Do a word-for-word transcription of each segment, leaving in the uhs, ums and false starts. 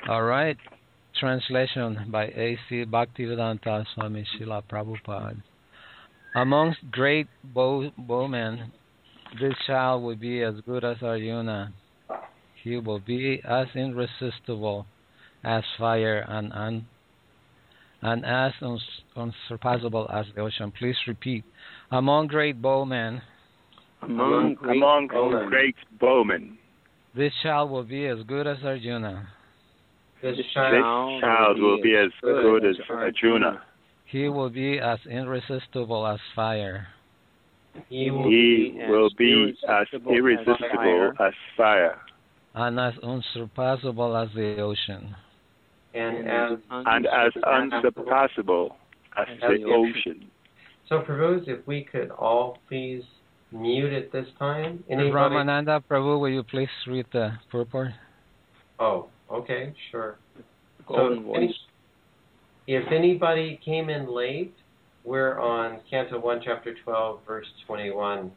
All right. Translation by A C Bhaktivedanta Swami Srila Prabhupada. Amongst great bow- bowmen, this child will be as good as Arjuna. He will be as irresistible as fire and, un- and as uns- unsurpassable as the ocean. Please repeat. Among great bowmen, Among great Among bowmen, great bowmen, this child will be as good as Arjuna. this this child, child will be as good as Arjuna. He will be as irresistible as fire. He will He be will as be as irresistible as fire, and as unsurpassable as the ocean. and as and as unsurpassable as the ocean. So, Prabhu, if we could all please mute at this time. Anybody? Ramananda Prabhu, will you please read the purport? Oh, okay, sure. Golden So, voice. any, if anybody came in late, we're on Canto one, Chapter twelve, verse twenty-one.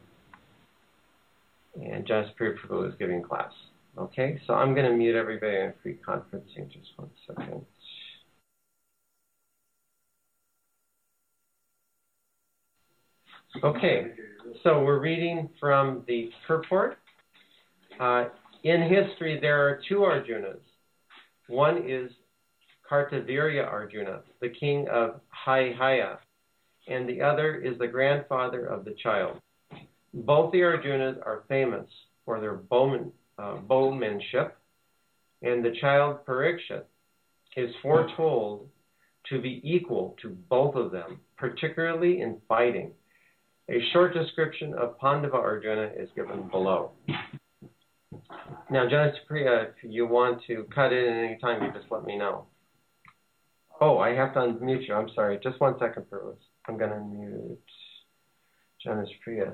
And Janaspriya Prabhu is giving class. Okay, so I'm going to mute everybody on free conferencing. Just one second. Okay, so we're reading from the purport. Uh, in history, there are two Arjunas. One is Kartavirya Arjuna, the king of Haihaya, and the other is the grandfather of the child. Both the Arjunas are famous for their bowman, uh, bowmanship, and the child Parikshit is foretold to be equal to both of them, particularly in fighting. A short description of Pandava Arjuna is given below. Now, Janaspriya, if you want to cut in at any time, you just let me know. Oh, I have to unmute you. I'm sorry. Just one second, Bruce. I'm going to unmute Janaspriya.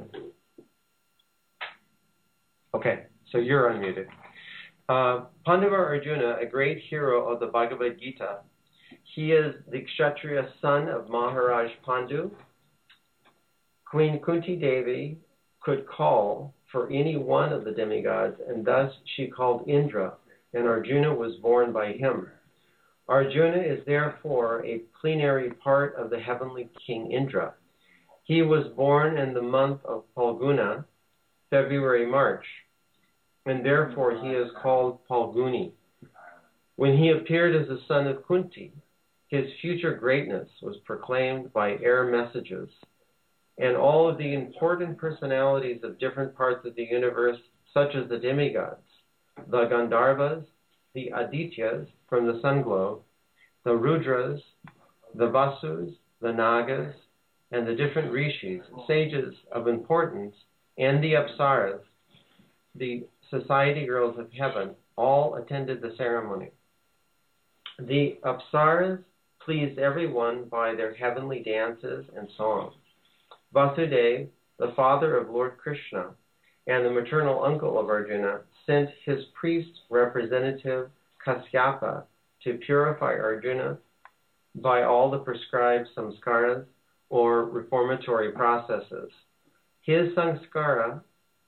Okay, so you're unmuted. Uh, Pandava Arjuna, a great hero of the Bhagavad Gita. He is the Kshatriya son of Maharaj Pandu. Queen Kunti Devi could call for any one of the demigods, and thus she called Indra, and Arjuna was born by him. Arjuna is therefore a plenary part of the heavenly king Indra. He was born in the month of Phalguna, February-March, and therefore he is called Phalguni. When he appeared as the son of Kunti, his future greatness was proclaimed by air messages, and all of the important personalities of different parts of the universe, such as the demigods, the Gandharvas, the Adityas from the sun globe, the Rudras, the Vasus, the Nagas, and the different rishis, sages of importance, and the Apsaras, the society girls of heaven, all attended the ceremony. The Apsaras pleased everyone by their heavenly dances and songs. Vasudeva, the father of Lord Krishna and the maternal uncle of Arjuna, sent his priest representative Kasyapa to purify Arjuna by all the prescribed samskaras or reformatory processes. His samskara,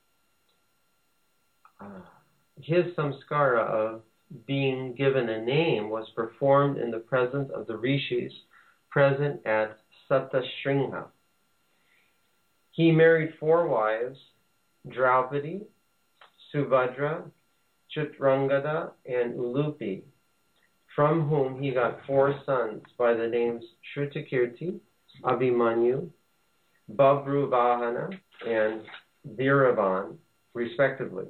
uh, his samskara of being given a name was performed in the presence of the rishis present at Satashringha. He married four wives, Draupadi, Subhadra, Chitrangada, and Ulupi, from whom he got four sons by the names Shrutakirti, Abhimanyu, Babruvahana, and Viravan, respectively.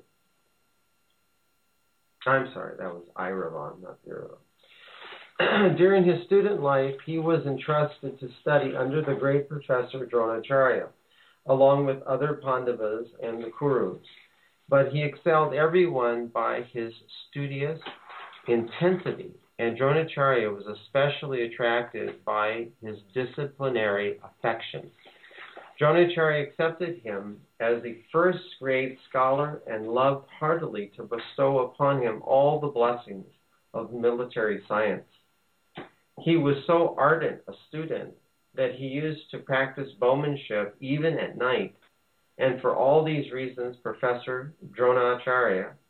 I'm sorry, that was Iravan, not Viravan. During his student life, he was entrusted to study under the great professor Dronacharya, along with other Pandavas and the Kurus. But he excelled everyone by his studious intensity, and Dronacharya was especially attracted by his disciplinary affection. Dronacharya accepted him as the first great scholar and loved heartily to bestow upon him all the blessings of military science. He was so ardent a student that he used to practice bowmanship even at night, and for all these reasons, Professor Dronacharya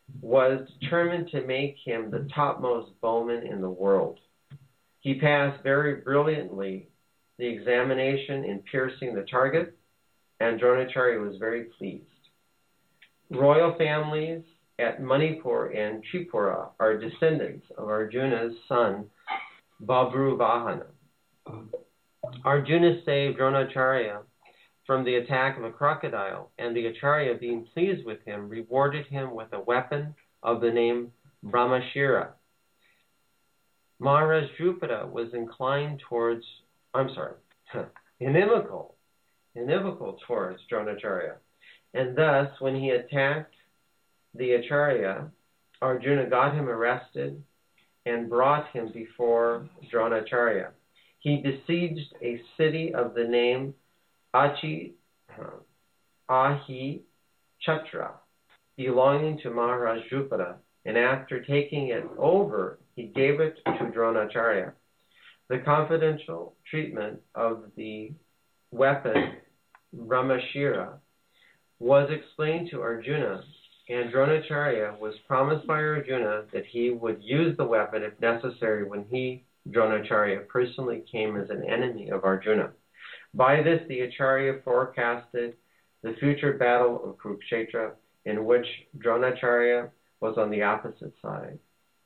was determined to make him the topmost bowman in the world. He passed very brilliantly the examination in piercing the target, and Dronacharya was very pleased. Royal families at Manipur and Tripura are descendants of Arjuna's son, Babruvahana. Arjuna saved Dronacharya from the attack of a crocodile, and the Acharya, being pleased with him, rewarded him with a weapon of the name Brahmashira. Maharaj Drupada was inclined towards, I'm sorry, inimical, inimical towards Dronacharya, and thus, when he attacked the Acharya, Arjuna got him arrested and brought him before Dronacharya. He besieged a city of the name Achi, uh, Ahi Chatra, belonging to Maharaj Drupada, and after taking it over, he gave it to Dronacharya. The confidential treatment of the weapon Brahmashira was explained to Arjuna, and Dronacharya was promised by Arjuna that he would use the weapon if necessary when he, Dronacharya, personally came as an enemy of Arjuna. By this, the Acharya forecasted the future battle of Kurukshetra, in which Dronacharya was on the opposite side.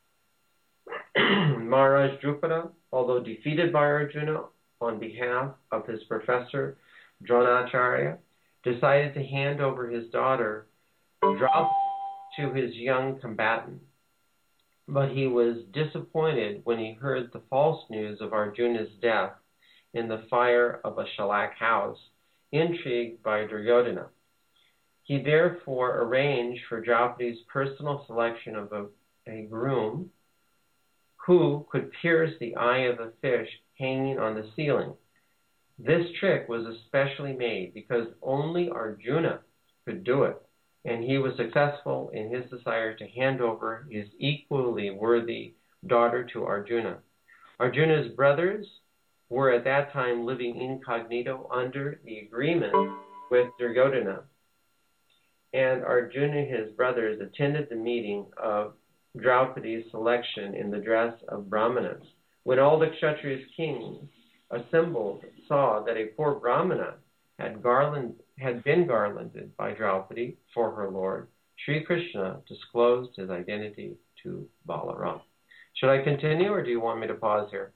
Maharaj Drupada, although defeated by Arjuna on behalf of his professor Dronacharya, decided to hand over his daughter Draupadi to his young combatant. But he was disappointed when he heard the false news of Arjuna's death in the fire of a Shalak house, intrigued by Duryodhana. He therefore arranged for Draupadi's personal selection of a, a groom who could pierce the eye of a fish hanging on the ceiling. This trick was especially made because only Arjuna could do it, and he was successful in his desire to hand over his equally worthy daughter to Arjuna. Arjuna's brothers were at that time living incognito under the agreement with Duryodhana, and Arjuna and his brothers attended the meeting of Draupadi's selection in the dress of Brahmanas. When all the Kshatriya kings assembled saw that a poor Brahmana had, garland, had been garlanded by Draupadi for her lord, Sri Krishna disclosed his identity to Balaram. Should I continue, or do you want me to pause here?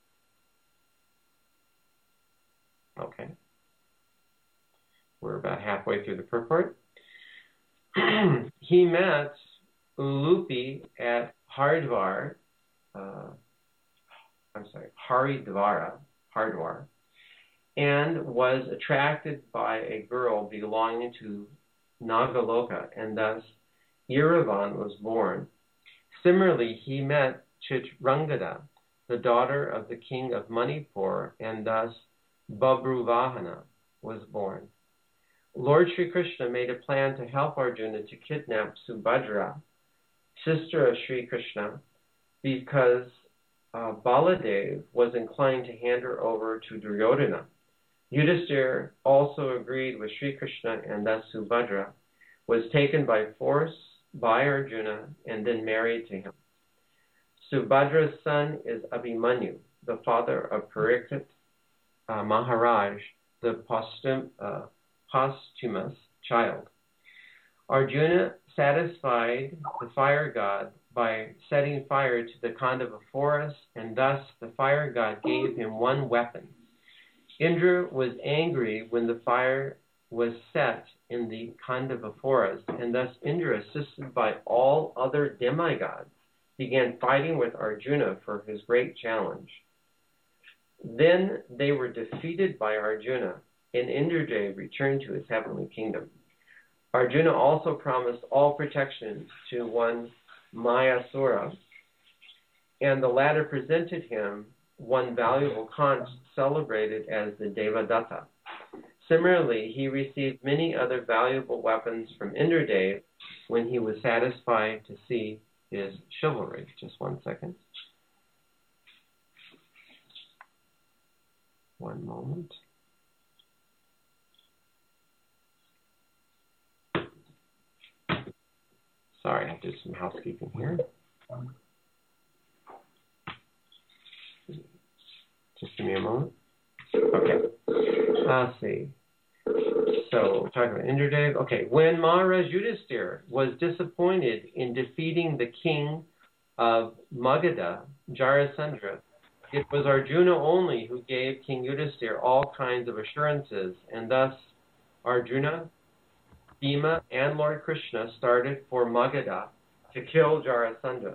Okay. We're about halfway through the purport. He met Ulupi at Haridwar, uh, I'm sorry, Haridwara, Haridwar, and was attracted by a girl belonging to Nagaloka, and thus Iravan was born. Similarly, he met Chitrangada, the daughter of the king of Manipur, and thus Babruvahana was born. Lord Sri Krishna made a plan to help Arjuna to kidnap Subhadra, sister of Sri Krishna, because uh, Baladev was inclined to hand her over to Duryodhana. Yudhishthira also agreed with Sri Krishna, and thus Subhadra was taken by force by Arjuna and then married to him. Subhadra's son is Abhimanyu, the father of Parikshit uh, Maharaj, the posthum, uh, posthumous child. Arjuna satisfied the fire god by setting fire to the Khandava forest, and thus the fire god gave him one weapon. Indra was angry when the fire was set in the Khandava forest, and thus Indra, assisted by all other demigods, began fighting with Arjuna for his great challenge. Then they were defeated by Arjuna, and Indradev returned to his heavenly kingdom. Arjuna also promised all protection to one Mayasura, and the latter presented him one valuable conch celebrated as the Devadatta. Similarly, he received many other valuable weapons from Indradev when he was satisfied to see his chivalry. Just one second. One moment. Sorry, I'll do some housekeeping here. Just give me a moment. Okay. Let's see. So, we're talking about Indradev. Okay. When Maharaj Yudhisthira was disappointed in defeating the king of Magadha, Jarasandha, it was Arjuna only who gave King Yudhisthira all kinds of assurances, and thus Arjuna, Bhima, and Lord Krishna started for Magadha to kill Jarasandha.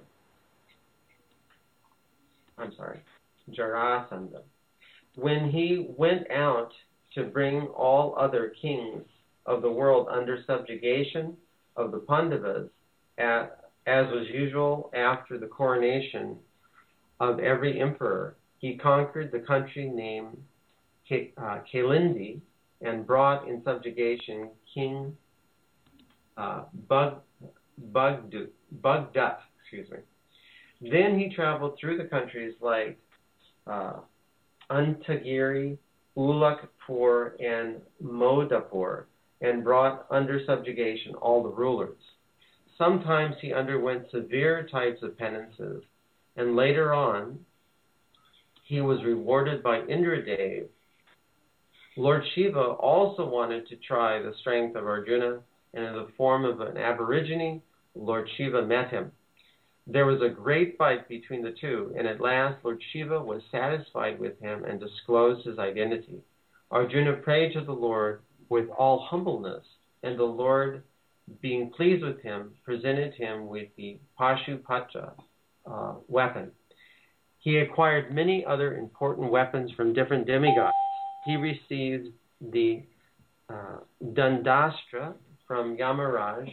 I'm sorry, Jarasandha. When he went out to bring all other kings of the world under subjugation of the Pandavas, at, as was usual after the coronation of every emperor, he conquered the country named K- uh, Kalindi and brought in subjugation King uh, Bug, Bugdu, Bugdut. Excuse me. Then he traveled through the countries like uh, Antagiri, Ulakpur, and Modapur, and brought under subjugation all the rulers. Sometimes he underwent severe types of penances, and later on, he was rewarded by Indradev. Lord Shiva also wanted to try the strength of Arjuna, and in the form of an aborigine, Lord Shiva met him. There was a great fight between the two, and at last Lord Shiva was satisfied with him and disclosed his identity. Arjuna prayed to the Lord with all humbleness, and the Lord, being pleased with him, presented him with the Pashupatra uh, weapon. He acquired many other important weapons from different demigods. He received the uh, Dandastra from Yamaraj,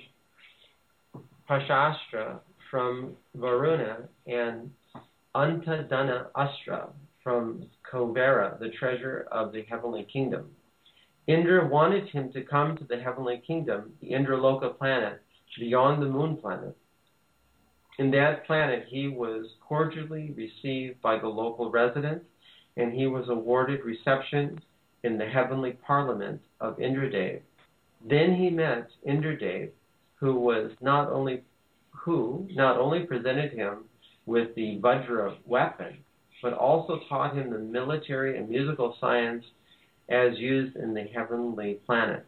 Pashastra from Varuna, and Antadana Astra from Kovera, the treasure of the heavenly kingdom. Indra wanted him to come to the heavenly kingdom, the Indraloka planet, beyond the moon planet. In that planet, he was cordially received by the local residents, and he was awarded reception in the heavenly parliament of Indradev. Then he met Indradev, who was not only who not only presented him with the Vajra weapon, but also taught him the military and musical science as used in the heavenly planet.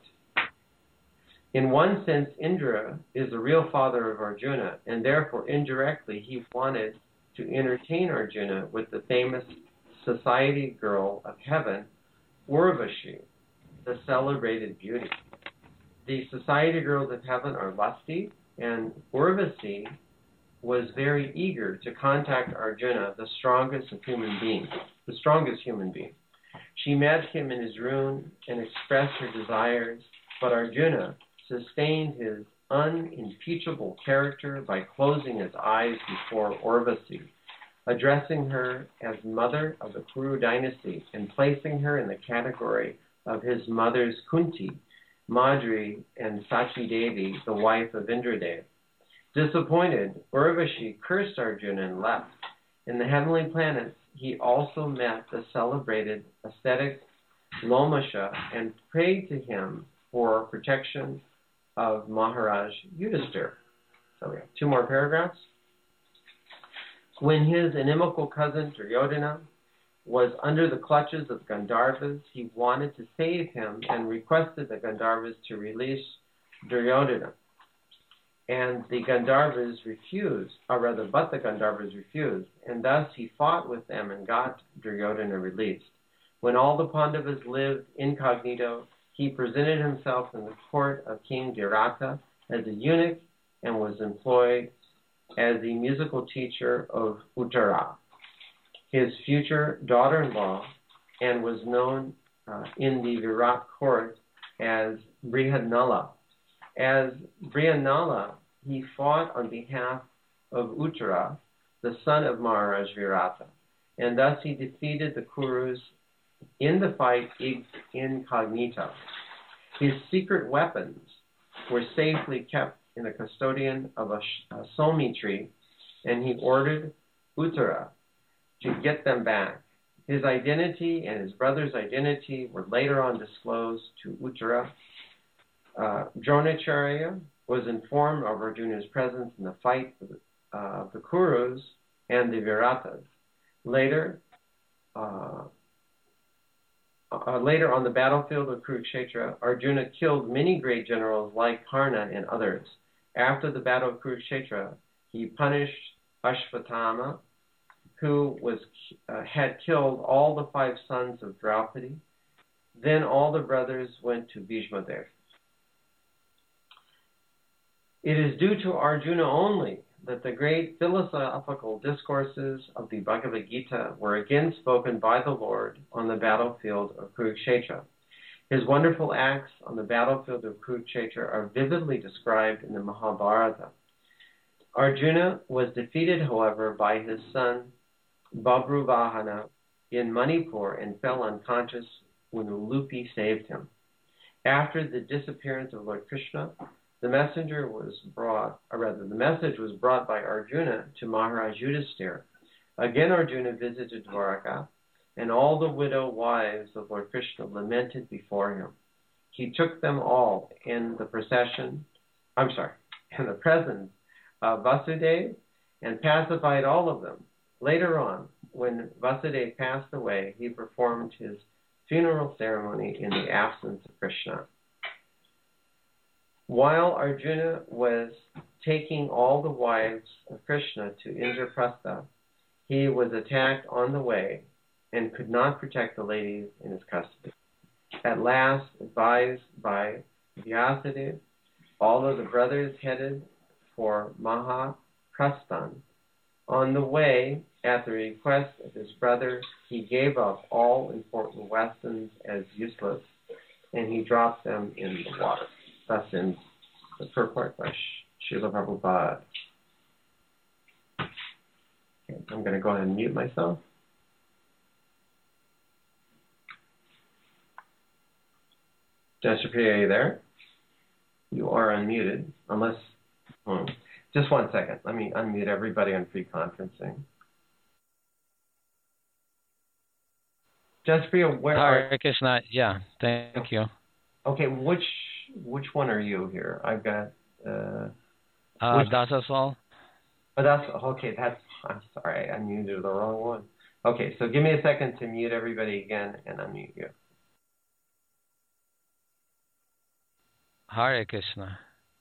In one sense, Indra is the real father of Arjuna, and therefore indirectly he wanted to entertain Arjuna with the famous society girl of heaven, Urvashi, the celebrated beauty. The society girls of heaven are lusty, and Urvasi was very eager to contact Arjuna, the strongest of human beings, the strongest human being. She met him in his room and expressed her desires, but Arjuna sustained his unimpeachable character by closing his eyes before Urvasi, addressing her as mother of the Kuru dynasty and placing her in the category of his mothers Kunti, Madri, and Sachi Devi, the wife of Indradev. Disappointed, Urvashi cursed Arjuna and left. In the heavenly planets, he also met the celebrated ascetic Lomasha and prayed to him for protection of Maharaj Yudhisthira. So we have two more paragraphs. When his inimical cousin Duryodhana was under the clutches of Gandharvas, he wanted to save him and requested the Gandharvas to release Duryodhana. And the Gandharvas refused, or rather, but the Gandharvas refused, and thus he fought with them and got Duryodhana released. When all the Pandavas lived incognito, he presented himself in the court of King Virata as a eunuch and was employed as the musical teacher of Uttara, his future daughter-in-law, and was known uh, in the Virat court as Brihanala. As Brihanala, he fought on behalf of Uttara, the son of Maharaj Virata, and thus he defeated the Kurus in the fight incognito. His secret weapons were safely kept in the custodian of a, a Somi tree, and he ordered Uttara to get them back. His identity and his brother's identity were later on disclosed to Uttara. Uh, Dronacharya was informed of Arjuna's presence in the fight of the, uh, the Kurus and the Viratas. Later, uh, uh, later on the battlefield of Kurukshetra, Arjuna killed many great generals like Karna and others. After the battle of Kurukshetra, he punished Ashvatthama, who was uh, had killed all the five sons of Draupadi. Then all the brothers went to Bhishma Dev. It is due to Arjuna only that the great philosophical discourses of the Bhagavad Gita were again spoken by the Lord on the battlefield of Kurukshetra. His wonderful acts on the battlefield of Kurukshetra are vividly described in the Mahabharata. Arjuna was defeated, however, by his son Babruvahana in Manipur and fell unconscious when Ulupi saved him. After the disappearance of Lord Krishna, the messenger was brought, or rather, the message was brought by Arjuna to Maharaj Yudhisthira. Again, Arjuna visited Dwaraka, and all the widow wives of Lord Krishna lamented before him. He took them all in the procession, I'm sorry, in the presence of Vasudeva, and pacified all of them. Later on, when Vasudeva passed away, he performed his funeral ceremony in the absence of Krishna. While Arjuna was taking all the wives of Krishna to Indraprastha, he was attacked on the way and could not protect the ladies in his custody. At last, advised by Vyasadeva, all of the brothers headed for Mahaprasthan. On the way, at the request of his brother, he gave up all important weapons as useless, and he dropped them in the water. Thus ends the purport by Srila Prabhupada. Okay, I'm going to go ahead and mute myself. Jessica, are you there? You are unmuted, unless... Hmm. Just one second. Let me unmute everybody on free conferencing. Jessica, where are... Hare Krishna, yeah, thank you. Okay, which which one are you here? I've got... Uh, uh, which... That's us all. Oh, that's... Okay, that's... I'm sorry, I muted the wrong one. Okay, so give me a second to mute everybody again and unmute you. Hare Krishna.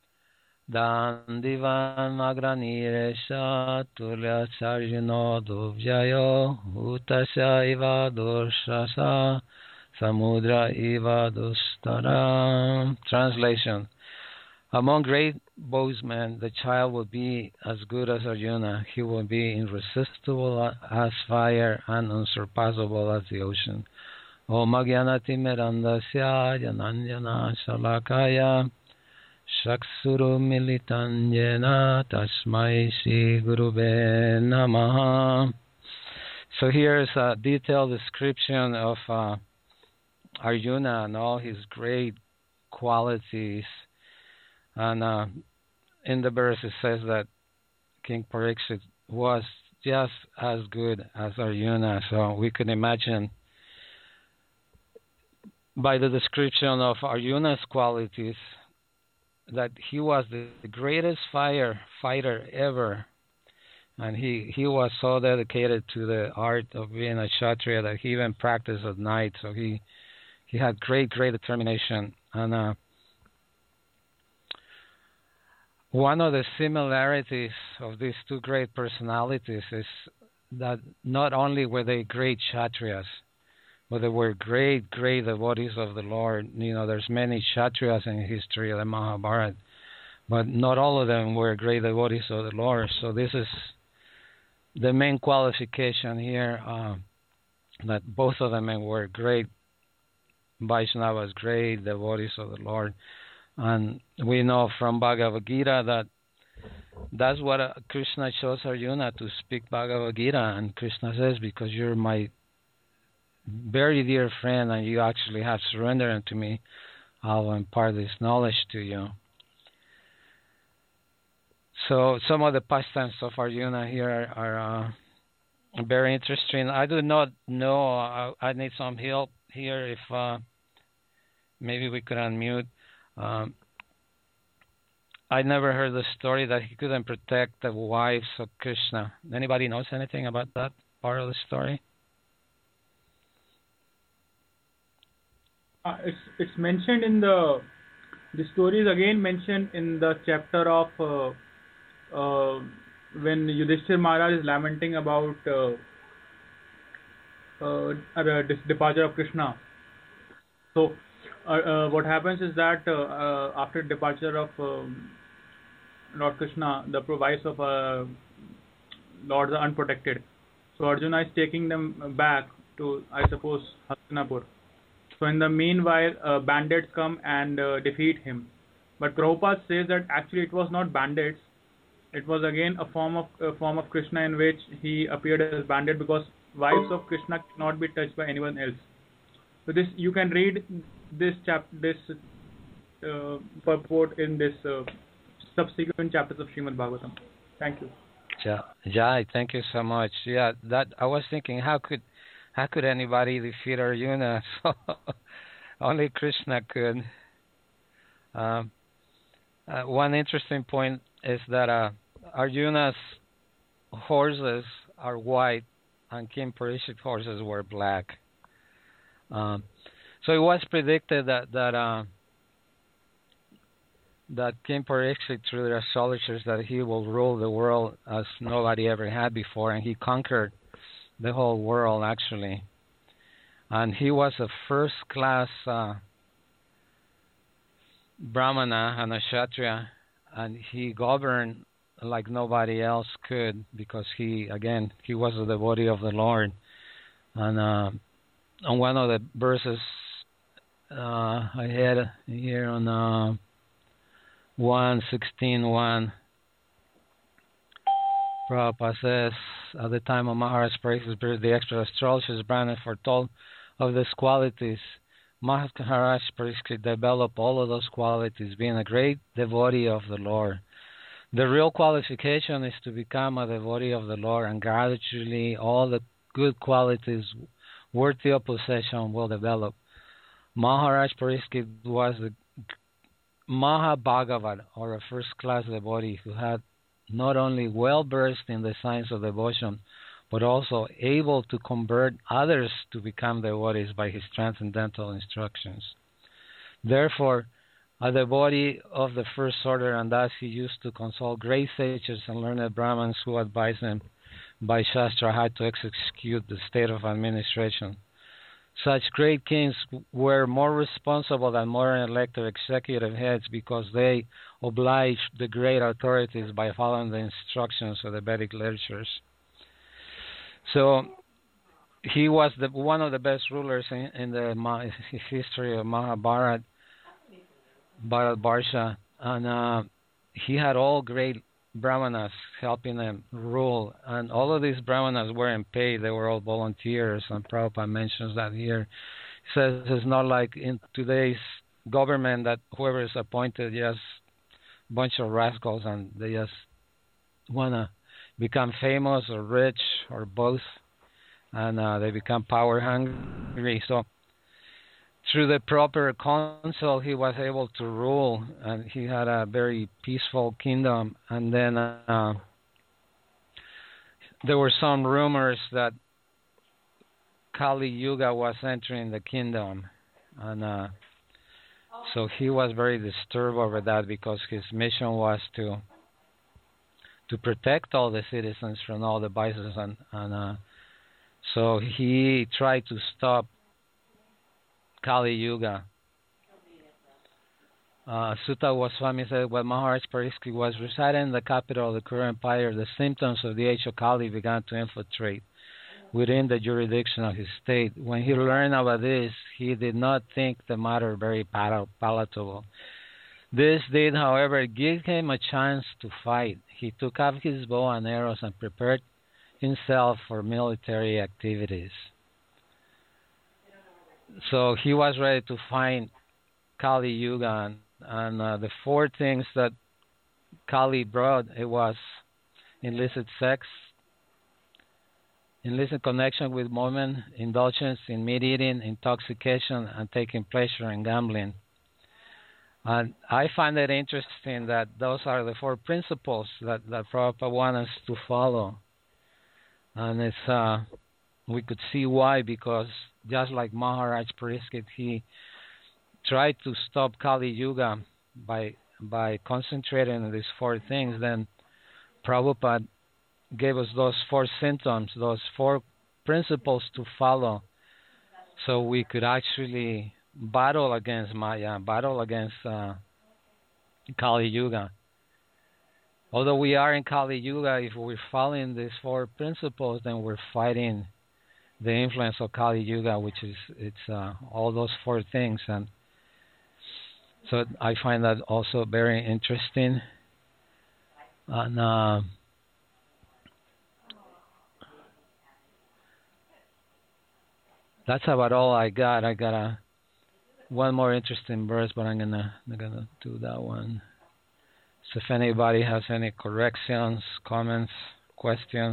Dandivan Agraniresha Tulya Sarjino Dubjayo Utasya Iva Durshasa Samudra Iva Dustara. Translation. Among great bowsmen, the child will be as good as Arjuna. He will be irresistible as fire and unsurpassable as the ocean. Om Agyanati Mirandasya Jananjana Shalakaya Shakshuru Militanyena Tasmai Shri Gurube Namaha. So here's a detailed description of uh, Arjuna and all his great qualities. And uh, in the verse it says that King Parikshit was just as good as Arjuna. So we could imagine by the description of Arjuna's qualities that he was the, the greatest fire fighter ever, and he, he was so dedicated to the art of being a Kshatriya that he even practiced at night. So he he had great great determination. And uh, one of the similarities of these two great personalities is that not only were they great Kshatriyas, but they were great, great devotees of the Lord. You know, there's many Kshatriyas in history of the Mahabharata, but not all of them were great devotees of the Lord. So this is the main qualification here, uh, that both of them were great Vaishnavas, great devotees of the Lord. And we know from Bhagavad Gita that that's what uh, Krishna chose Arjuna to speak Bhagavad Gita. And Krishna says, because you're my very dear friend and you actually have surrendered unto me, I'll impart this knowledge to you. So some of the pastimes of Arjuna here are, are uh, very interesting. I do not know, I, I need some help here if uh, maybe we could unmute. Um, I never heard the story that he couldn't protect the wives of Krishna. Anybody knows anything about that part of the story? Uh, it's it's mentioned in the the story is again mentioned in the chapter of uh, uh, when Yudhishthir Maharaj is lamenting about uh, uh, the dis- departure of Krishna. So uh, uh, what happens is that uh, uh, after departure of um, Lord Krishna, the wives of uh, lords are unprotected. So Arjuna is taking them back to, I suppose, Hastinapur. So in the meanwhile, uh, bandits come and uh, defeat him. But Prabhupada says that actually it was not bandits. It was again a form of a form of Krishna in which he appeared as bandit, because wives of Krishna cannot be touched by anyone else. So this you can read this chap this uh, purport in this uh, subsequent chapters of Srimad Bhagavatam. Thank you. Ja, Jai, thank you so much. Yeah, that I was thinking, how could how could anybody defeat Arjuna? So only Krishna could. Um, uh, one interesting point is that uh, Arjuna's horses are white and King Parikshit's horses were black. Um, so it was predicted that that uh, that King Parikshit, through the astrologers, that he will rule the world as nobody ever had before, and he conquered the whole world actually. And he was a first-class uh, Brahmana and a Kshatriya, and he governed like nobody else could, because he, again, he was a devotee of the Lord. And uh, on one of the verses uh, I had here on uh, one sixteen one, Prabhupada says, at the time of Maharaj Parikshit's birth, the expert astrologers Brahmana foretold of these qualities. Maharaj Parikshit developed all of those qualities, being a great devotee of the Lord. The real qualification is to become a devotee of the Lord, and gradually all the good qualities worthy of possession will develop. Maharaj Parikshit was the Mahabhagavat, or a first-class devotee, who had not only well versed in the science of devotion, but also able to convert others to become devotees by his transcendental instructions. Therefore, a devotee of the first order, and thus he used to consult great sages and learned Brahmins who advised him by Shastra how to execute the state of administration. Such great kings were more responsible than modern elected executive heads, because they obliged the great authorities by following the instructions of the Vedic literatures. So he was the, one of the best rulers in, in the history of Mahabharata, Bharatvarsha, and uh, he had all great Brahmanas helping him rule, and all of these Brahmanas weren't paid; they were all volunteers, and Prabhupada mentions that here. He says it's not like in today's government that whoever is appointed just a bunch of rascals and they just wanna become famous or rich or both, and uh, they become power hungry. So through the proper counsel, he was able to rule, and he had a very peaceful kingdom. And then uh, there were some rumors that Kali Yuga was entering the kingdom, and uh, so he was very disturbed over that, because his mission was to to protect all the citizens from all the vices, and, and uh, so he tried to stop Kali Yuga. Uh, Sutta Goswami said, when Maharaj Parikshit was residing in the capital of the current empire, the symptoms of the age of Kali began to infiltrate within the jurisdiction of his state. When he learned about this, he did not think the matter very pal- palatable. This did, however, give him a chance to fight. He took up his bow and arrows and prepared himself for military activities. So he was ready to fight Kali Yuga, and, and uh, the four things that Kali brought, it was illicit sex, illicit connection with women, indulgence in meat eating, intoxication, and taking pleasure in gambling. And I find it interesting that those are the four principles that, that Prabhupada wants us to follow. And it's uh, we could see why, because just like Maharaj Pariksit, he tried to stop Kali Yuga by by concentrating on these four things. Then Prabhupada gave us those four symptoms, those four principles to follow, so we could actually battle against Maya, battle against uh, Kali Yuga. Although we are in Kali Yuga, if we're following these four principles, then we're fighting the influence of Kali Yuga, which is it's uh, all those four things. And so I find that also very interesting. And uh, that's about all I got. I got a one more interesting verse, but I'm gonna I'm gonna do that one. So if anybody has any corrections, comments, questions.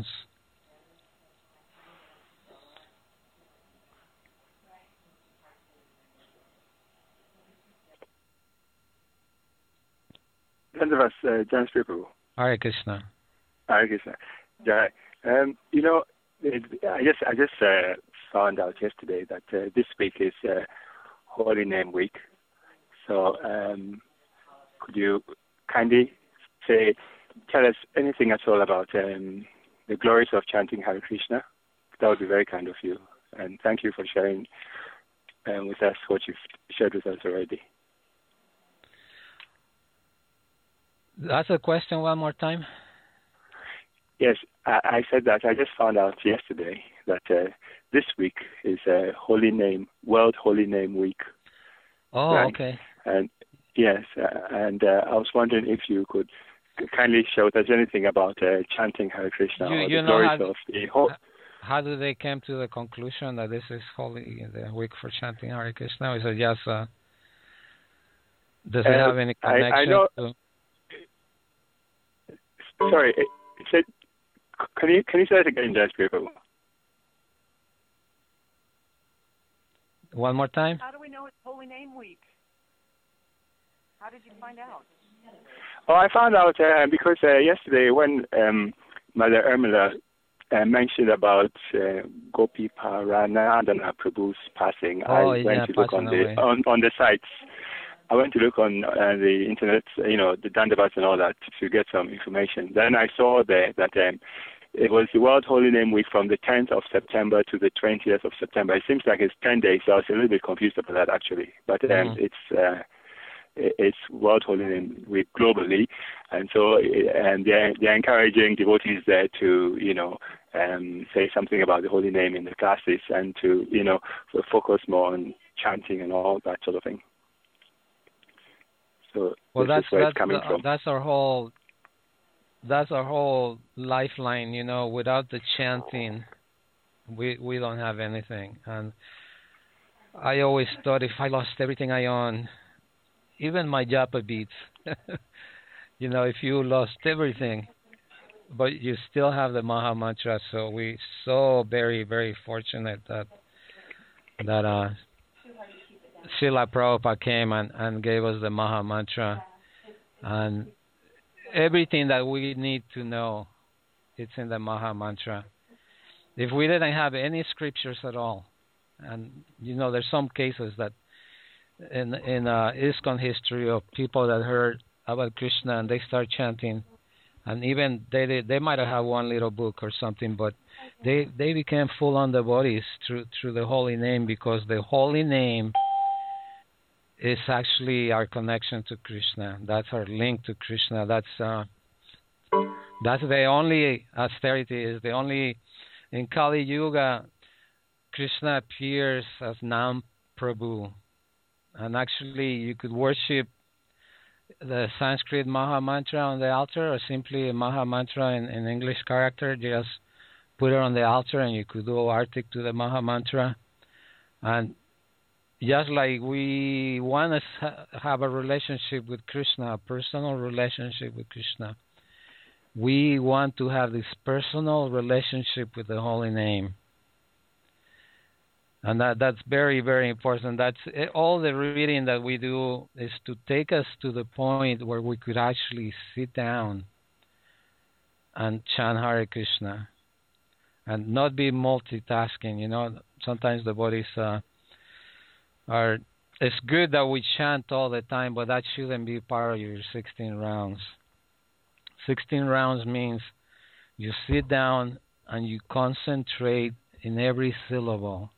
Dandavas, uh, John Prabhu. Hare Krishna. Hare Krishna. Yeah. Um, you know, it, I just I just uh, found out yesterday that uh, this week is uh, Holy Name Week. So um, could you kindly say, tell us anything at all about um, the glories of chanting Hare Krishna? That would be very kind of you. And thank you for sharing um, with us what you've shared with us already. That's a question one more time. Yes, I, I said that. I just found out yesterday that uh, this week is uh, Holy Name, World Holy Name Week. Oh, right? okay. And yes, uh, and uh, I was wondering if you could kindly share with us anything about uh, chanting Hare Krishna You, or you the know glories how, of the whole. how do they come to the conclusion that this is holy the week for chanting Hare Krishna? Is it just uh, does it Uh, have any I- I connection know- to? Sorry, it, it said. Can you can you say it again, Judge People? One more time. How do we know it's Holy Name Week? How did you find out? Oh, I found out uh, because uh, yesterday when um, Mother Urmila uh, mentioned about uh, Gopi Paranandana Prabhu's passing, Oh, I yeah, went to look on passing away. the on, on the sites. I went to look on uh, the internet, you know, the Dandavats and all that to get some information. Then I saw there that um, it was the World Holy Name Week from the tenth of September to the twentieth of September. It seems like it's ten days, so I was a little bit confused about that actually. But um, Mhm. it's uh, it's World Holy Name Week globally, and so and they're, they're encouraging devotees there to, you know, um, say something about the Holy Name in the classes and to, you know, focus more on chanting and all that sort of thing. So Well, this that's is where that's it's coming the- from. that's our whole that's our whole lifeline. You know, without the chanting, we we don't have anything. And I always thought if I lost everything I own, even my japa beats, you know, if you lost everything, but you still have the Maha Mantra. So we so very very fortunate that that uh. Srila Prabhupada came and, and gave us the Maha Mantra, and everything that we need to know, it's in the Maha Mantra. If we didn't have any scriptures at all, and you know, there's some cases that in in uh, ISKCON history of people that heard about Krishna and they start chanting, and even they they, they might have had one little book or something, but they they became full on devotees through through the holy name, because the holy name is actually our connection to Krishna. That's our link to Krishna. That's uh, that's the only austerity is the only in Kali Yuga. Krishna appears as Nam Prabhu, and actually you could worship the Sanskrit Maha Mantra on the altar, or simply a Maha Mantra in, in English character. Just put it on the altar, and you could do artik to the Maha Mantra. And just like we want to ha- have a relationship with Krishna, a personal relationship with Krishna, we want to have this personal relationship with the Holy Name. And that that's very, very important. That's it, all the reading that we do is to take us to the point where we could actually sit down and chant Hare Krishna and not be multitasking. You know, sometimes the bodies uh, are. It's good that we chant all the time, but that shouldn't be part of your sixteen rounds. sixteen rounds means you sit down and you concentrate in every syllable.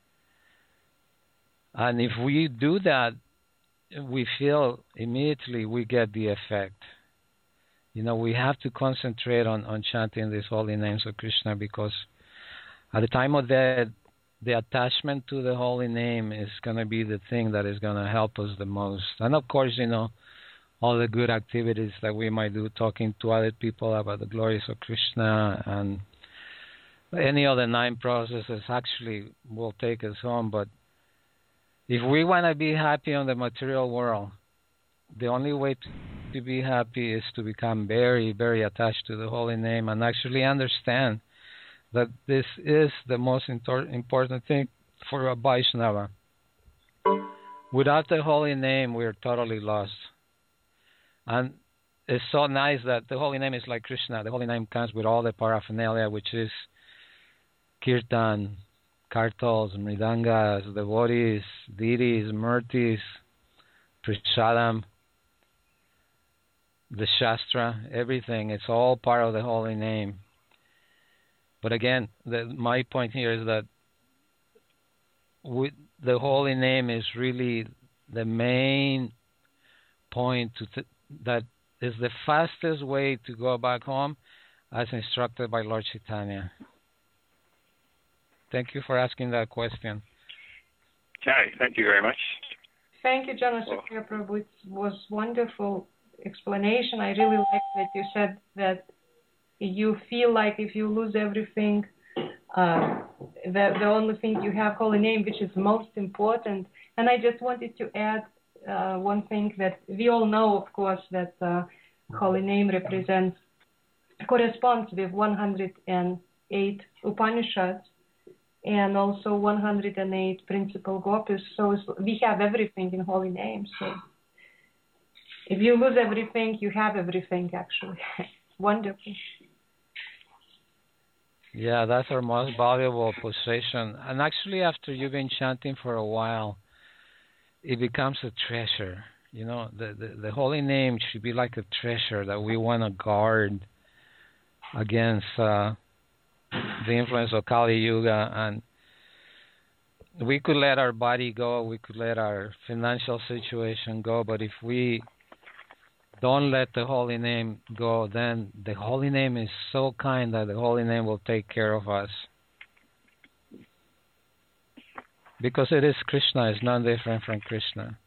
And if we do that, we feel immediately we get the effect. You know, we have to concentrate on, on chanting these holy names of Krishna, because at the time of death, the attachment to the holy name is going to be the thing that is going to help us the most. And of course, you know, all the good activities that we might do, talking to other people about the glories of Krishna and any other nine processes actually will take us home. But if we want to be happy on the material world, the only way to, to be happy is to become very, very attached to the holy name and actually understand that this is the most important thing for a Vaishnava. Without the holy name, we are totally lost. And it's so nice that the holy name is like Krishna. The holy name comes with all the paraphernalia, which is kirtan, kartals, mridangas, devotees, deities, murtis, prasadam, the shastra, everything. It's all part of the holy name. But again, the, my point here is that we, the holy name is really the main point to th- that is the fastest way to go back home, as instructed by Lord Chaitanya. Thank you for asking that question. Okay, thank you very much. Thank you, Janasakya Prabhu. It was wonderful explanation. I really like that you said that you feel like if you lose everything, uh, the, the only thing you have, holy name, which is most important. And I just wanted to add uh, one thing that we all know, of course, that uh, holy name represents, corresponds with one hundred eight Upanishads and also one hundred eight principal gopis. So we have everything in holy name. So if you lose everything, you have everything, actually. Wonderful. Yeah, that's our most valuable possession. And actually, after you've been chanting for a while, it becomes a treasure. You know, the, the, the holy name should be like a treasure that we want to guard against uh, the influence of Kali Yuga. And we could let our body go, we could let our financial situation go, but if we don't let the holy name go, then the holy name is so kind that the holy name will take care of us. Because it is Krishna, it's not different from Krishna.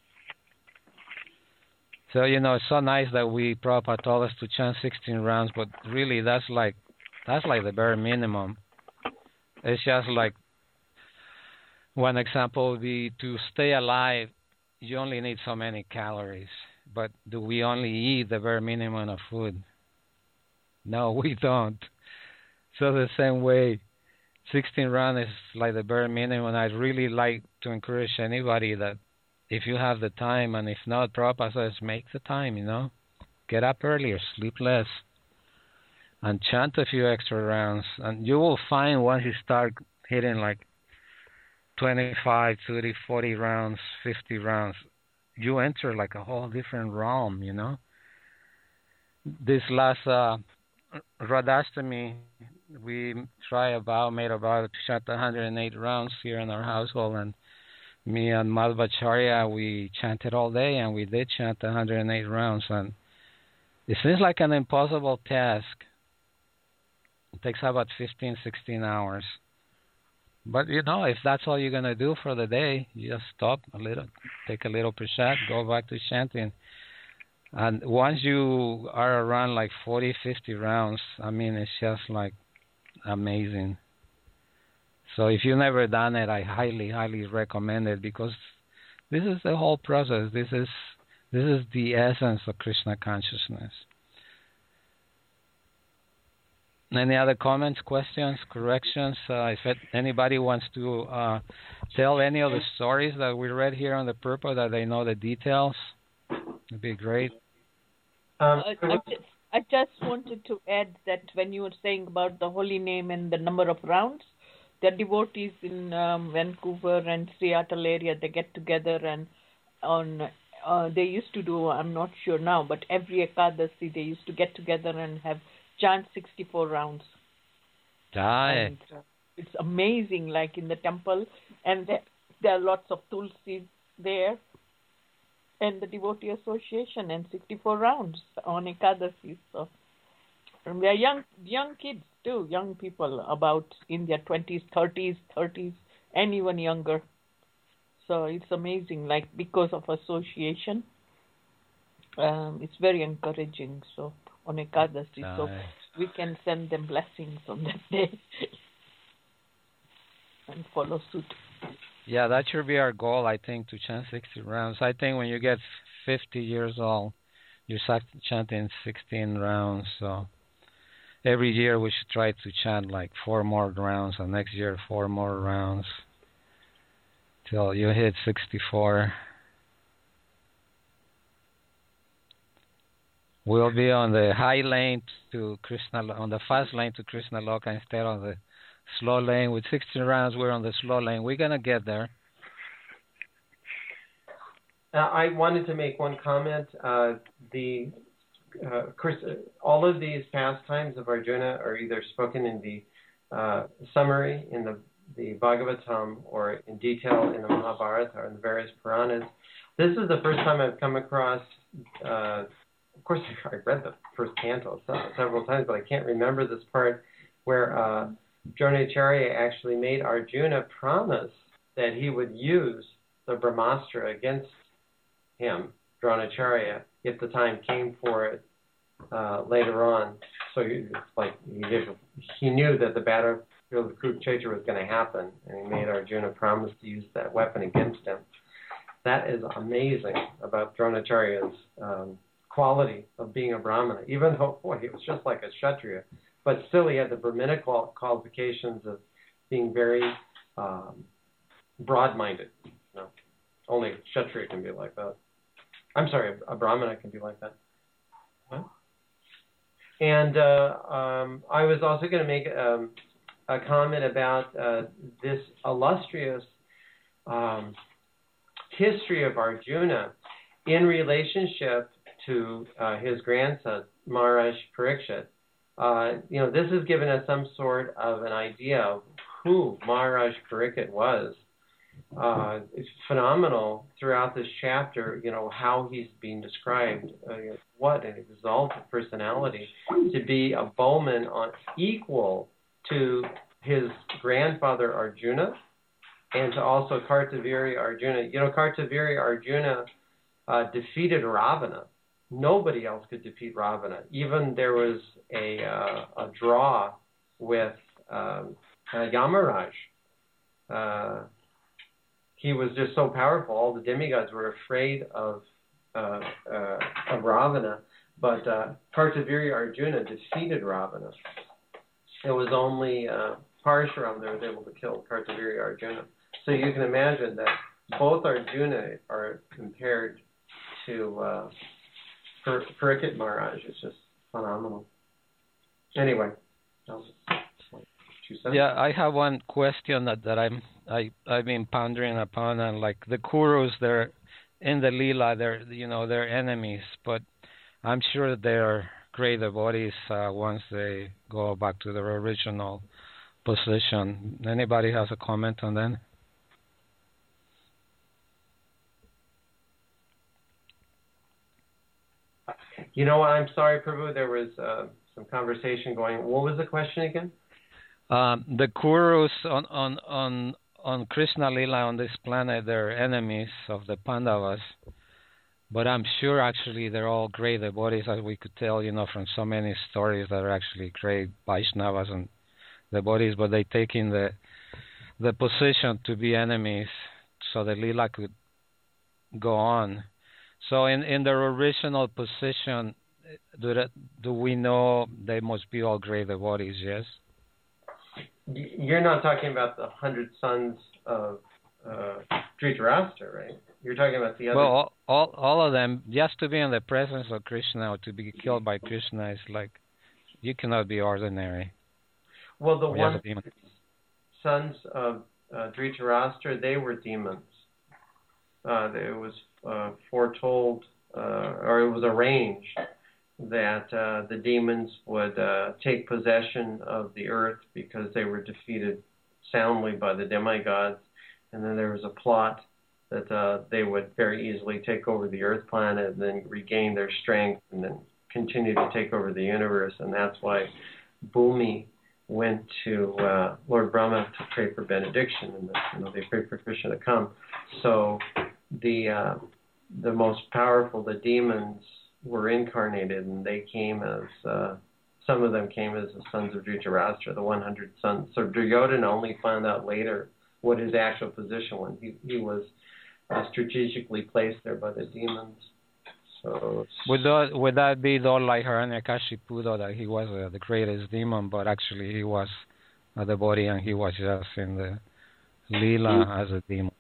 So, you know, it's so nice that we, Prabhupada told us to chant sixteen rounds, but really that's like, that's like the bare minimum. It's just like, one example would be to stay alive, you only need so many calories. But do we only eat the bare minimum of food? No, we don't. So the same way, sixteen rounds is like the bare minimum. I'd really like to encourage anybody that if you have the time, and if not, Prabhupada says, make the time, you know. Get up earlier, sleep less, and chant a few extra rounds. And you will find once you start hitting like twenty-five, thirty, forty rounds, fifty rounds, you enter like a whole different realm, you know. This last uh, Radhastami, we try about, made about to chant one hundred eight rounds here in our household, and me and Madhvacharya, we chanted all day, and we did chant one hundred eight rounds, and it seems like an impossible task. It takes about fifteen, sixteen hours. But, you know, if that's all you're going to do for the day, you just stop a little, take a little prasad, go back to chanting. And once you are around like forty, fifty rounds, I mean, it's just like amazing. So if you've never done it, I highly, highly recommend it, because this is the whole process. This is this is the essence of Krishna consciousness. Any other comments, questions, corrections? Uh, if it, anybody wants to uh, tell any of the stories that we read here on the purple, that they know the details, it'd be great. Um, Uh, I, just, I just wanted to add that when you were saying about the holy name and the number of rounds, the devotees in um, Vancouver and Seattle area, they get together and on uh, they used to do, I'm not sure now, but every Ekadasi they used to get together and have chant sixty-four rounds. Die. And, uh, it's amazing, like in the temple, and there, there are lots of tulsis there, and the devotee association, and sixty-four rounds on Ekadasi. So, and we are young, young kids too, young people about in their twenties, thirties, thirties, and even younger. So it's amazing, like because of association, um, it's very encouraging. So on Ekadasi, nice. So we can send them blessings on that day and follow suit. Yeah, that should be our goal, I think, to chant sixty rounds. I think when you get fifty years old, you're chanting sixteen rounds. So every year we should try to chant like four more rounds, and next year four more rounds till you hit sixty-four. We'll be on the high lane to Krishna, on the fast lane to Krishna Loka instead of the slow lane. With sixteen rounds, we're on the slow lane. We're gonna get there. Uh, I wanted to make one comment. Uh, the uh, Chris, all of these pastimes of Arjuna are either spoken in the uh, summary in the the Bhagavatam or in detail in the Mahabharata or in the various Puranas. This is the first time I've come across. Uh, Of course, I read the first canto several times, but I can't remember this part where uh, Dronacharya actually made Arjuna promise that he would use the Brahmastra against him, Dronacharya, if the time came for it uh, later on. So he, it's like he, did, he knew that the battlefield of Kurukshetra was going to happen, and he made Arjuna promise to use that weapon against him. That is amazing about Dronacharya's um, quality of being a Brahmana, even though, boy, he was just like a Kshatriya, but still he had the Brahminic qualifications of being very um, broad-minded. You know, only a Kshatriya can be like that. I'm sorry, a Brahmana can be like that. Huh? And uh, um, I was also going to make um, a comment about uh, this illustrious um, history of Arjuna in relationship to uh, his grandson, Maharaj Parikshit. Uh, you know, this has given us some sort of an idea of who Maharaj Parikshit was. Uh, it's phenomenal throughout this chapter, you know, how he's being described. Uh, what an exalted personality to be a bowman on equal to his grandfather Arjuna and to also Kartaviri Arjuna. You know, Kartaviri Arjuna uh, defeated Ravana. Nobody else could defeat Ravana. Even there was a uh, a draw with um, uh, Yamaraj. Uh, he was just so powerful. All the demigods were afraid of uh, uh, of Ravana. But uh, Kartaviri Arjuna defeated Ravana. It was only uh, Parshuram that was able to kill Kartaviri Arjuna. So you can imagine that both Arjuna are compared to uh, Parikshit Maharaj. It's just phenomenal. Anyway, that was two cents. Yeah, I have one question that, that I'm I I've been pondering upon, and like the Kurus, they're in the Leela, they're you know they're enemies, but I'm sure they're great devotees uh, once they go back to their original position. Anybody has a comment on that? You know what? I'm sorry, Prabhu. There was uh, some conversation going. What was the question again? Um, the Kurus on on on on Krishna Lila on this planet, they're enemies of the Pandavas. But I'm sure actually they're all great devotees, as we could tell, you know, from so many stories that are actually great Vaishnavas and devotees. But they take in the the position to be enemies, so the Lila could go on. So in, in their original position, do that, do we know they must be all great devotees? Yes. You're not talking about the hundred sons of uh, Dhritarashtra, right? You're talking about the other. Well, all, all all of them, just to be in the presence of Krishna or to be killed by Krishna is like, you cannot be ordinary. Well, the Or one just a demon. sons of uh, Dhritarashtra, they were demons. Uh, it was uh, foretold, uh, or it was arranged that uh, the demons would uh, take possession of the earth because they were defeated soundly by the demigods, and then there was a plot that uh, they would very easily take over the earth planet and then regain their strength and then continue to take over the universe, and that's why Bhumi went to uh, Lord Brahma to pray for benediction, and you know, they prayed for Krishna to come. So the uh, the most powerful, the demons, were incarnated, and they came as uh, some of them came as the sons of Dhritarashtra, the one hundred sons. So Duryodhana only found out later what his actual position was. He he was uh, strategically placed there by the demons. So would that would that be though like Hiranyakashipu, though, that he was uh, the greatest demon, but actually he was a devotee and he was just in the Leela as a demon?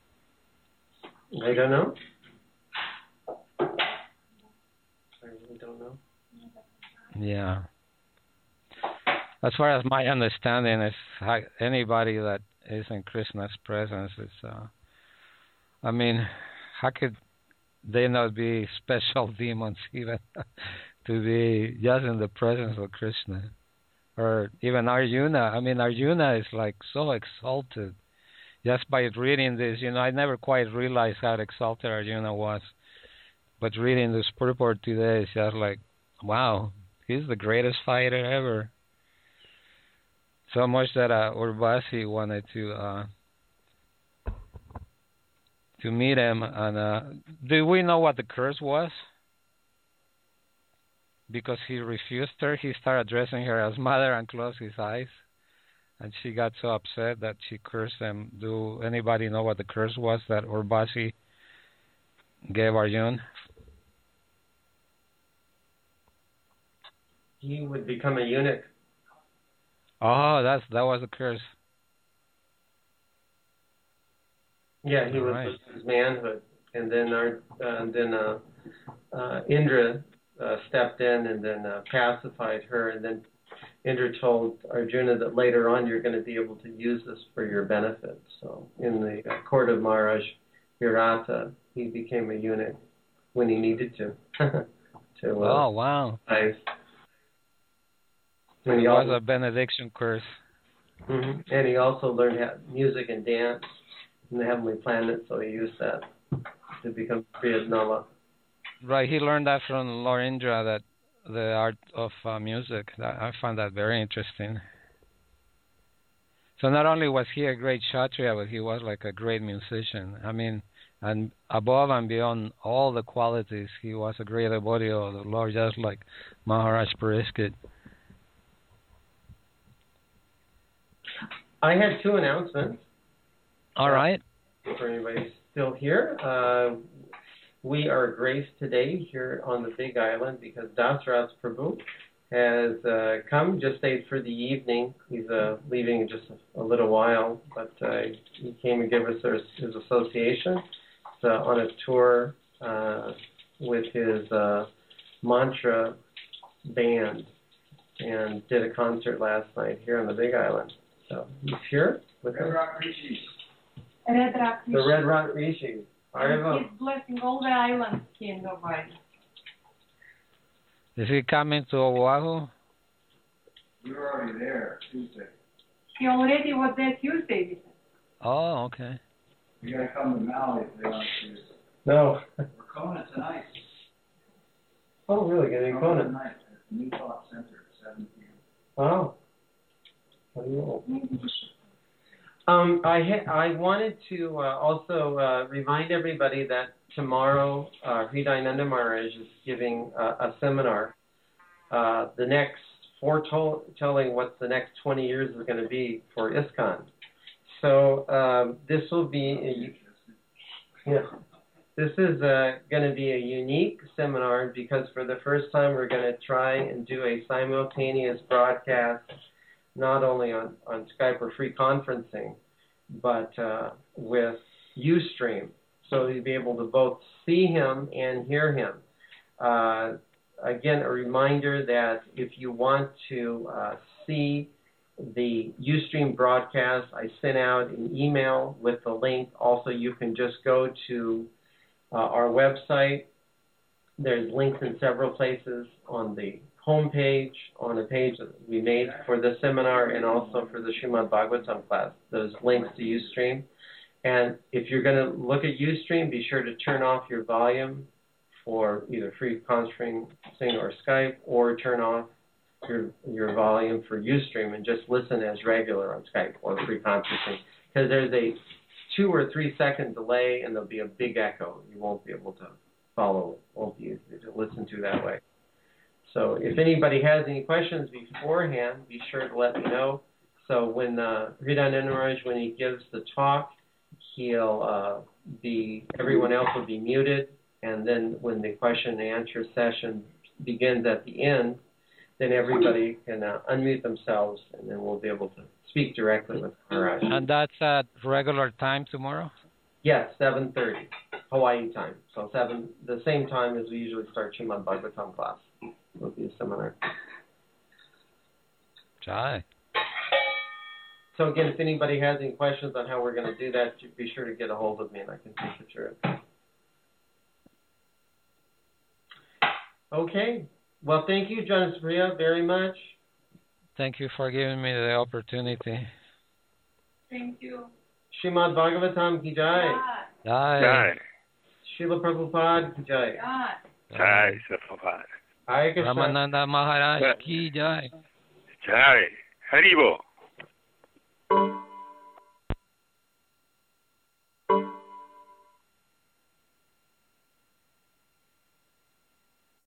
I don't know. I really don't know. Yeah. As far as my understanding is, how anybody that is in Krishna's presence is, uh, I mean, how could they not be special demons even to be just in the presence of Krishna? Or even Arjuna. I mean, Arjuna is like so exalted. Just by reading this, you know, I never quite realized how exalted Arjuna was. But reading this purport today is just like, wow, he's the greatest fighter ever. So much that uh, Urvasi wanted to uh, to meet him. And uh, do we know what the curse was? Because he refused her, he started addressing her as mother and closed his eyes. And she got so upset that she cursed him. Do anybody know what the curse was that Urvasi gave Arjuna? He would become a eunuch. Oh, that's that was the curse. Yeah, he All was right. his manhood, and then our, uh, and then uh, uh, Indra uh, stepped in and then uh, pacified her, and then Indra told Arjuna that later on you're going to be able to use this for your benefit. So in the uh, court of Maharaj Virata, he became a eunuch when he needed to. to uh, Oh, wow. I, It he was also, a benediction curse. mm-hmm. And he also learned how, music and dance in the heavenly planet, so he used that to become Priyadnala. Right, he learned that from Lord Indra, that the art of uh, music. That, I found that very interesting. So not only was he a great Kshatriya, but he was like a great musician. I mean, and above and beyond all the qualities, he was a great devotee of the Lord, just like Maharaj Parikshit. I had two announcements. All right. For anybody still here, uh, we are graced today here on the Big Island because Dasraj Prabhu has uh, come, just stayed for the evening. He's uh, leaving in just a, a little while, but uh, he came and gave us his, his association. He's uh, on a tour uh, with his uh, mantra band and did a concert last night here on the Big Island. So he's here with us. Red Rock Rishis. Red Rock The Red Rock Rishis. And he's blessing all the islands here in Hawaii. Is he coming to Oahu? You were already there Tuesday. He already was there Tuesday. Oh, okay. You gotta come to Maui if they want to. No. We're Kona tonight. Oh, really? Getting Kona Kona? tonight at the New Thought Center at seven p.m. Wow. Um, I ha- I wanted to uh, also uh, remind everybody that tomorrow uh, Hridayananda Maharaj is giving uh, a seminar. Uh, the next foretelling what the next twenty years is going to be for ISKCON. So um, this will be a, yeah. This is uh, going to be a unique seminar because for the first time we're going to try and do a simultaneous broadcast, not only on, on Skype or free conferencing, but uh, with Ustream. So you'll be able to both see him and hear him. Uh, again, a reminder that if you want to uh, see the Ustream broadcast, I sent out an email with the link. Also, you can just go to uh, our website. There's links in several places on the homepage, on a page that we made for the seminar and also for the Srimad Bhagavatam class. Those links to Ustream. And if you're going to look at Ustream, be sure to turn off your volume for either free conferencing or Skype, or turn off your your volume for Ustream and just listen as regular on Skype or free conferencing. Because there's a two or three second delay and there'll be a big echo. You won't be able to follow it. Won't be easy to listen to that way. So if anybody has any questions beforehand, be sure to let me know. So when uh, Hridayananda Maharaj, when he gives the talk, he'll uh, be, everyone else will be muted, and then when the question and answer session begins at the end, then everybody can uh, unmute themselves, and then we'll be able to speak directly with Maharaj. And that's at regular time tomorrow? Yes, seven thirty, Hawaii time. So seven, the same time as we usually start Srimad Bhagavatam class. Will be a seminar. Jai. So again, if anybody has any questions on how we're going to do that, be sure to get a hold of me and I can take you through it. Okay. Well, thank you, John Priya, very much. Thank you for giving me the opportunity. Thank you. Srimad Bhagavatam ki jai. Jai. Jai. Srila Prabhupada ki jai. Jai, Prabhupada. Hare Krishna. Ramananda Maharaj ki jai. Jai. Haribo.